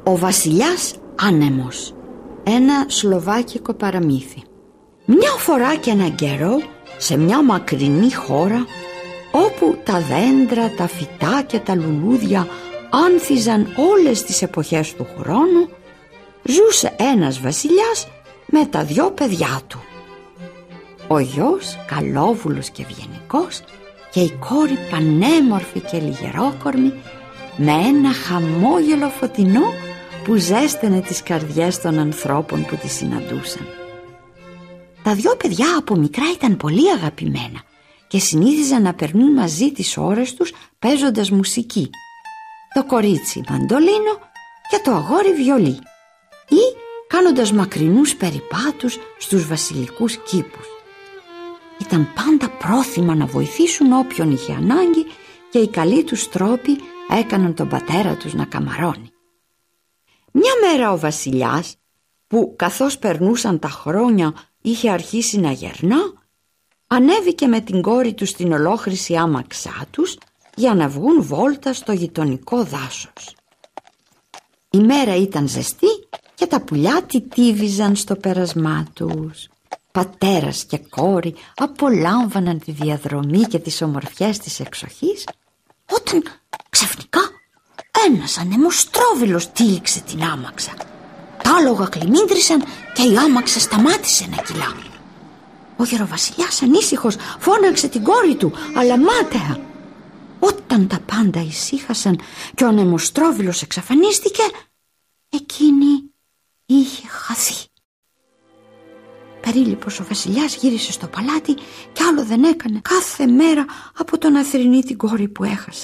Ο βασιλιάς άνεμος. Ένα σλοβάκικο παραμύθι. Μια φορά και έναν καιρό, σε μια μακρινή χώρα, όπου τα δέντρα, τα φυτά και τα λουλούδια άνθιζαν όλες τις εποχές του χρόνου, ζούσε ένας βασιλιάς με τα 2 παιδιά του. Ο γιος καλόβουλος και ευγενικός και η κόρη πανέμορφη και λιγερόκορμη, με ένα χαμόγελο φωτεινό που ζέστενε τις καρδιές των ανθρώπων που τη συναντούσαν. Τα 2 παιδιά από μικρά ήταν πολύ αγαπημένα και συνήθιζαν να περνούν μαζί τις ώρες τους παίζοντας μουσική. Το κορίτσι μαντολίνο και το αγόρι βιολί, ή κάνοντας μακρινούς περιπάτους στους βασιλικούς κήπους. Ήταν πάντα πρόθυμα να βοηθήσουν όποιον είχε ανάγκη και οι καλοί τους τρόποι έκαναν τον πατέρα τους να καμαρώνει. Μια μέρα ο βασιλιάς, που καθώς περνούσαν τα χρόνια είχε αρχίσει να γερνά, ανέβηκε με την κόρη του στην ολόχρηση άμαξά τους για να βγουν βόλτα στο γειτονικό δάσος. Η μέρα ήταν ζεστή και τα πουλιά τιτίβιζαν στο πέρασμά τους. Πατέρας και κόρη απολάμβαναν τη διαδρομή και τις ομορφιές της εξοχής, όταν ξαφνικά ένας ανεμοστρόβιλος τύλιξε την άμαξα. Τα άλογα κλιμίντρισαν και η άμαξα σταμάτησε να κυλά. Ο γεροβασιλιάς ανήσυχος φώναξε την κόρη του, αλλά μάταια. Όταν τα πάντα ησύχασαν και ο ανεμοστρόβιλος εξαφανίστηκε, εκείνη είχε χαθεί. Περίληπος ο βασιλιάς γύρισε στο παλάτι και άλλο δεν έκανε κάθε μέρα από το να θρηνεί την κόρη που έχασε.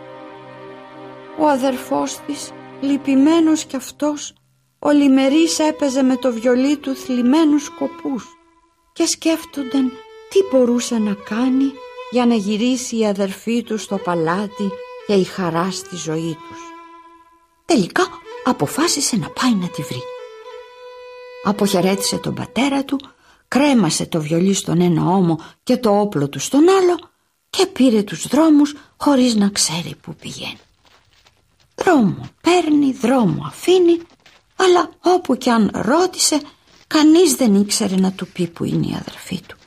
Ο αδερφός της, λυπημένος κι αυτός, ολημερής έπαιζε με το βιολί του θλιμμένους σκοπούς και σκέφτονταν τι μπορούσε να κάνει για να γυρίσει η αδερφή του στο παλάτι και η χαρά στη ζωή τους. Τελικά αποφάσισε να πάει να τη βρει. Αποχαιρέτησε τον πατέρα του, κρέμασε το βιολί στον ένα ώμο και το όπλο του στον άλλο και πήρε τους δρόμους χωρίς να ξέρει που πηγαίνει. Δρόμο παίρνει, δρόμο αφήνει, αλλά όπου κι αν ρώτησε, κανείς δεν ήξερε να του πει που είναι η αδερφή του.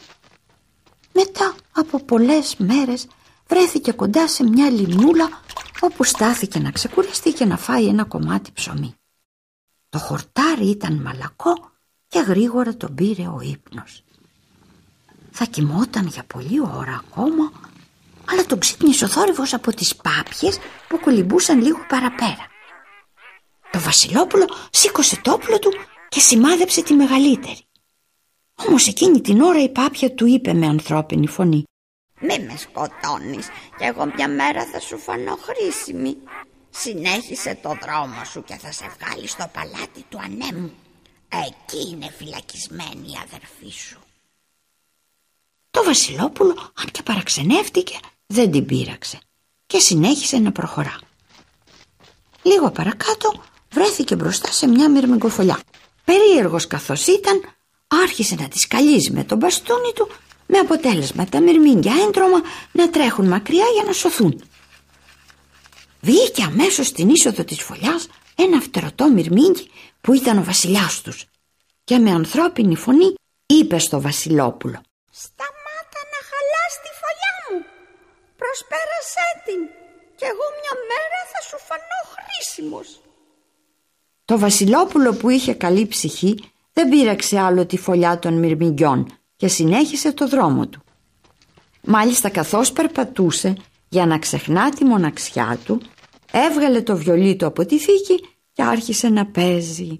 Μετά από πολλές μέρες βρέθηκε κοντά σε μια λιμνούλα, όπου στάθηκε να ξεκουραστεί και να φάει ένα κομμάτι ψωμί. Το χορτάρι ήταν μαλακό και γρήγορα τον πήρε ο ύπνος. Θα κοιμόταν για πολλή ώρα ακόμα, αλλά τον ξύπνησε ο θόρυβος από τις πάπιες που κολυμπούσαν λίγο παραπέρα. Το Βασιλόπουλο σήκωσε το όπλο του και σημάδεψε τη μεγαλύτερη. Όμως εκείνη την ώρα η πάπια του είπε με ανθρώπινη φωνή: «Μη με σκοτώνεις κι εγώ μια μέρα θα σου φανώ χρήσιμη. Συνέχισε το δρόμο σου και θα σε βγάλει στο παλάτι του ανέμου. Εκεί είναι φυλακισμένη η αδερφή σου». Το Βασιλόπουλο, αν και παραξενεύτηκε, δεν την πείραξε και συνέχισε να προχωρά. Λίγο παρακάτω βρέθηκε μπροστά σε μια μυρμηγκοφολιά. Περίεργος καθώς ήταν, άρχισε να τη σκαλίζει με τον μπαστούνι του, με αποτέλεσμα τα μυρμήγκια έντρωμα να τρέχουν μακριά για να σωθούν. Βγήκε αμέσως στην είσοδο της φωλιάς ένα φτερωτό μυρμήγκι που ήταν ο βασιλιάς τους και με ανθρώπινη φωνή είπε στο Βασιλόπουλο: «Σταμάτα να χαλάς τη φωλιά μου, προσπέρασέ την κι εγώ μια μέρα θα σου φανώ χρήσιμος». Το Βασιλόπουλο, που είχε καλή ψυχή, δεν πείραξε άλλο τη φωλιά των μυρμηγκιών και συνέχισε το δρόμο του. Μάλιστα, καθώς περπατούσε για να ξεχνά τη μοναξιά του, έβγαλε το βιολί του από τη θήκη και άρχισε να παίζει.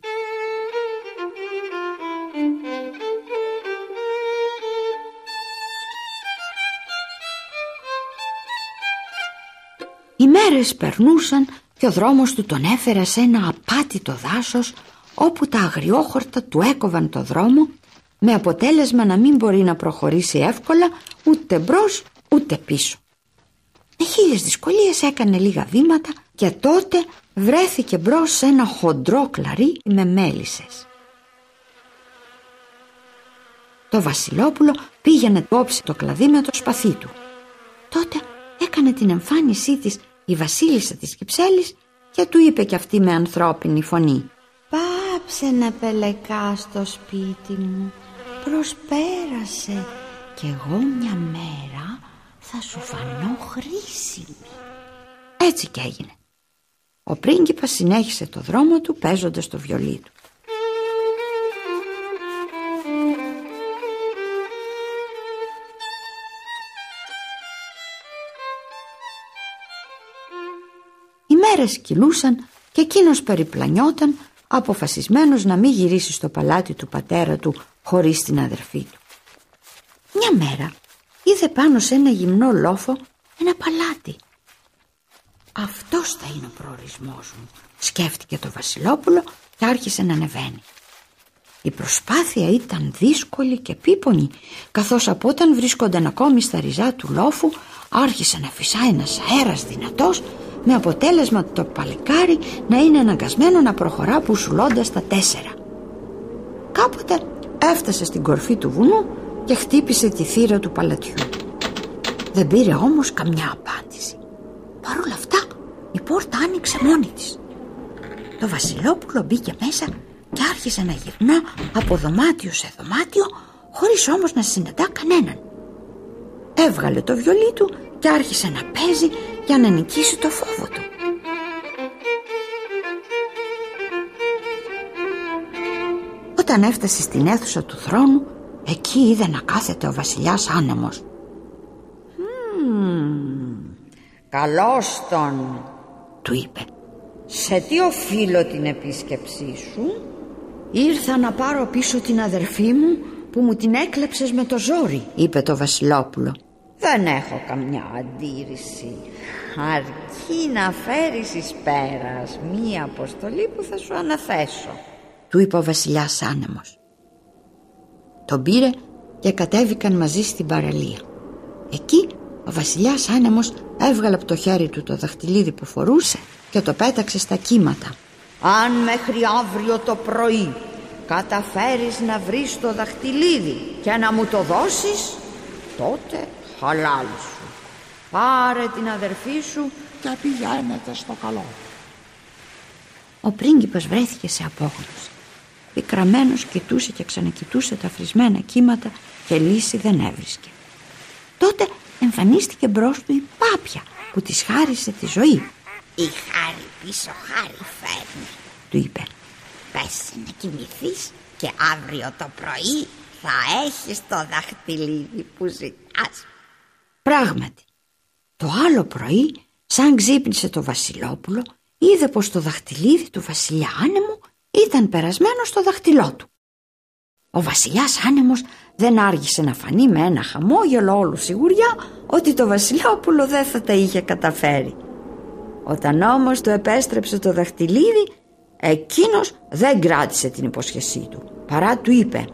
Οι μέρες περνούσαν και ο δρόμος του τον έφερε σε ένα απάτητο δάσος, όπου τα αγριόχορτα του έκοβαν το δρόμο, με αποτέλεσμα να μην μπορεί να προχωρήσει εύκολα ούτε μπρος ούτε πίσω. Με 1000 δυσκολίες έκανε λίγα βήματα και τότε βρέθηκε μπρος σε ένα χοντρό κλαρί με μέλισσες. Το Βασιλόπουλο πήγε να κόψει το κλαδί με το σπαθί του. Τότε έκανε την εμφάνισή της η βασίλισσα της Κυψέλης και του είπε κι αυτή με ανθρώπινη φωνή: «Πάψε να πελεκάς στο σπίτι μου, προσπέρασε κι εγώ μια μέρα θα σου φανώ χρήσιμη». Έτσι κι έγινε. Ο πρίγκιπας συνέχισε το δρόμο του παίζοντας το βιολί του. Οι μέρες κυλούσαν και εκείνος περιπλανιόταν, αποφασισμένος να μην γυρίσει στο παλάτι του πατέρα του χωρίς την αδερφή του. Μια μέρα είδε πάνω σε ένα γυμνό λόφο ένα παλάτι. «Αυτός θα είναι ο προορισμός μου», σκέφτηκε το Βασιλόπουλο και άρχισε να ανεβαίνει. Η προσπάθεια ήταν δύσκολη και επίπονη, καθώς από όταν βρίσκονταν ακόμη στα ριζά του λόφου άρχισε να φυσάει ένας αέρας δυνατός, με αποτέλεσμα το παλικάρι να είναι αναγκασμένο να προχωρά πουσουλώντας τα 4. Κάποτε έφτασε στην κορφή του βουνού και χτύπησε τη θύρα του παλατιού. Δεν πήρε όμως καμιά απάντηση. Παρ' όλα αυτά η πόρτα άνοιξε μόνη της. Το Βασιλόπουλο μπήκε μέσα και άρχισε να γυρνά από δωμάτιο σε δωμάτιο, χωρίς όμως να συναντά κανέναν. Έβγαλε το βιολί του και άρχισε να παίζει για να νικήσει το φόβο του. Όταν έφτασε στην αίθουσα του θρόνου, εκεί είδε να κάθεται ο βασιλιάς άνεμος. «Καλώς τον», του είπε. «Σε τι οφείλω την επίσκεψή σου?» «Ήρθα να πάρω πίσω την αδερφή μου που μου την έκλεψες με το ζόρι», είπε το Βασιλόπουλο. «Δεν έχω καμιά αντίρρηση, αρκεί να φέρεις εις πέρας μία αποστολή που θα σου αναθέσω», του είπε ο βασιλιάς άνεμος. Τον πήρε και κατέβηκαν μαζί στην παραλία. Εκεί ο βασιλιάς άνεμος έβγαλε από το χέρι του το δαχτυλίδι που φορούσε και το πέταξε στα κύματα. «Αν μέχρι αύριο το πρωί καταφέρεις να βρεις το δαχτυλίδι και να μου το δώσεις, τότε χαλάλη σου. Πάρε την αδερφή σου και πηγαίνετε στο καλό». Ο πρίγκιπας βρέθηκε σε απόγνωση. Πικραμένος κοιτούσε και ξανακοιτούσε τα φρισμένα κύματα και λύση δεν έβρισκε. Τότε εμφανίστηκε μπρος του η Πάπια που της χάρισε τη ζωή. «Η χάρη πίσω χάρη φέρνει», του είπε. «Πέσε να κοιμηθείς και αύριο το πρωί θα έχεις το δαχτυλίδι που ζητάς». Πράγματι, το άλλο πρωί, σαν ξύπνησε το Βασιλόπουλο, είδε πως το δαχτυλίδι του βασιλιά άνεμου ήταν περασμένο στο δαχτυλό του. Ο βασιλιάς άνεμος δεν άργησε να φανεί με ένα χαμόγελο όλου σιγουριά ότι το Βασιλόπουλο δεν θα τα είχε καταφέρει. Όταν όμως του επέστρεψε το δαχτυλίδι, εκείνος δεν κράτησε την υπόσχεσή του, παρά του είπε: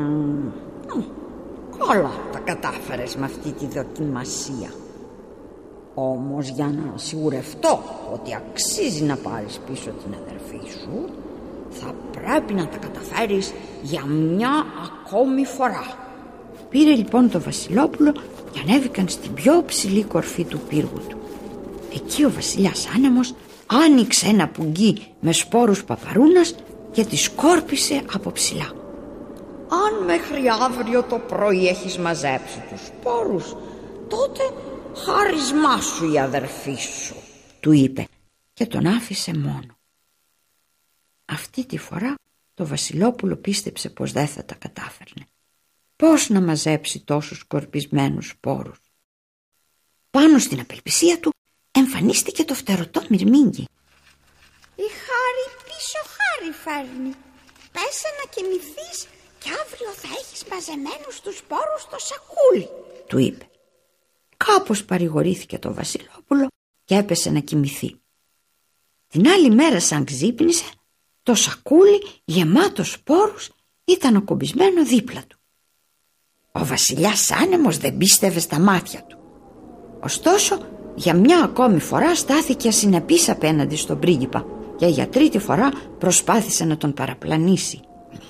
«Καλά τα κατάφερες με αυτή τη δοκιμασία. Όμως για να σιγουρευτώ ότι αξίζει να πάρεις πίσω την αδερφή σου, θα πρέπει να τα καταφέρεις για μια ακόμη φορά». Πήρε λοιπόν το Βασιλόπουλο και ανέβηκαν στην πιο ψηλή κορφή του πύργου του. Εκεί ο βασιλιάς άνεμος άνοιξε ένα πουγγί με σπόρους παπαρούνας και τη σκόρπισε από ψηλά. «Αν μέχρι αύριο το πρωί έχεις μαζέψει τους σπόρους, τότε χάρισμά σου η αδερφή σου», του είπε και τον άφησε μόνο. Αυτή τη φορά το Βασιλόπουλο πίστεψε πως δεν θα τα κατάφερνε. Πώς να μαζέψει τόσους σκορπισμένους σπόρους? Πάνω στην απελπισία του εμφανίστηκε το φτερωτό Μυρμήγκι. «Η χάρη πίσω χάρη φέρνει. Πέσε να κοιμηθείς και αύριο θα έχεις μαζεμένους τους σπόρους στο σακούλι», του είπε. Κάπως παρηγορήθηκε το Βασιλόπουλο και έπεσε να κοιμηθεί. Την άλλη μέρα σαν ξύπνησε, το σακούλι γεμάτο σπόρους ήταν ακουμπισμένο δίπλα του. Ο βασιλιάς άνεμος δεν πίστευε στα μάτια του. Ωστόσο, για μια ακόμη φορά στάθηκε ασυνεπής απέναντι στον πρίγκιπα και για τρίτη φορά προσπάθησε να τον παραπλανήσει.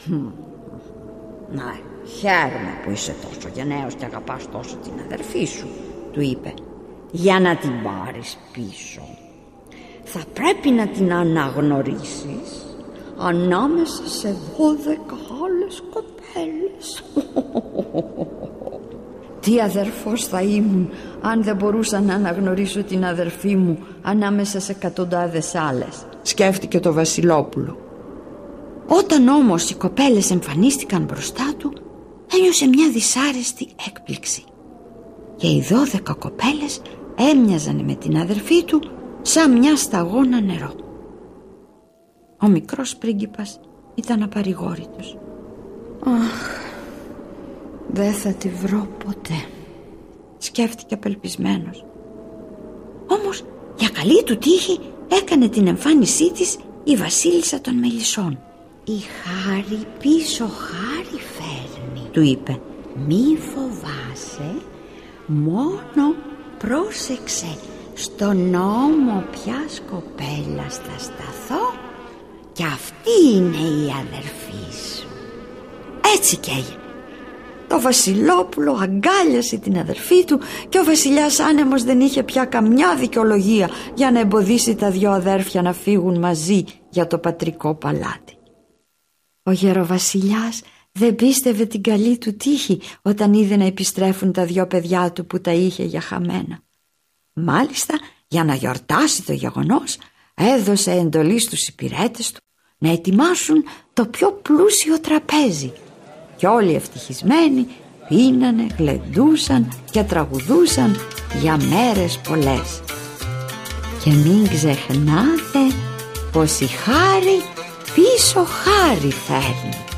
«Ναι, χαίρομαι που είσαι τόσο γενναίος και αγαπάς τόσο την αδερφή σου», του είπε, «για να την πάρεις πίσω. θα πρέπει να την αναγνωρίσεις ανάμεσα σε 12 άλλες κοπέλες. Τι αδερφός θα ήμουν αν δεν μπορούσα να αναγνωρίσω την αδερφή μου ανάμεσα σε εκατοντάδες άλλες, σκέφτηκε το Βασιλόπουλο. Όταν όμως οι κοπέλες εμφανίστηκαν μπροστά του, ένιωσε μια δυσάρεστη έκπληξη. Και οι 12 κοπέλες έμοιαζαν με την αδερφή του σαν μια σταγόνα νερό. Ο μικρός πρίγκιπας ήταν απαρηγόρητος. «Αχ, δεν θα τη βρω ποτέ», σκέφτηκε απελπισμένος. Όμως για καλή του τύχη έκανε την εμφάνισή της η βασίλισσα των μελισσών. «Η χάρη πίσω χάρη φέρνει», του είπε. «Μη φοβάσαι, μόνο πρόσεξε, στον ώμο ποιας κοπέλας θα σταθώ και αυτή είναι η αδερφή σου». Έτσι κι έγινε. Το Βασιλόπουλο αγκάλιασε την αδερφή του και ο βασιλιάς άνεμος δεν είχε πια καμιά δικαιολογία για να εμποδίσει τα δυο αδέρφια να φύγουν μαζί για το πατρικό παλάτι. Ο γεροβασιλιάς δεν πίστευε την καλή του τύχη όταν είδε να επιστρέφουν τα δυο παιδιά του που τα είχε για χαμένα. Μάλιστα, για να γιορτάσει το γεγονός, έδωσε εντολή στους υπηρέτες του να ετοιμάσουν το πιο πλούσιο τραπέζι. Και όλοι ευτυχισμένοι πίνανε, γλεντούσαν και τραγουδούσαν για μέρες πολλές. Και μην ξεχνάτε πως η χάρη πίσω χάρη φέρνει.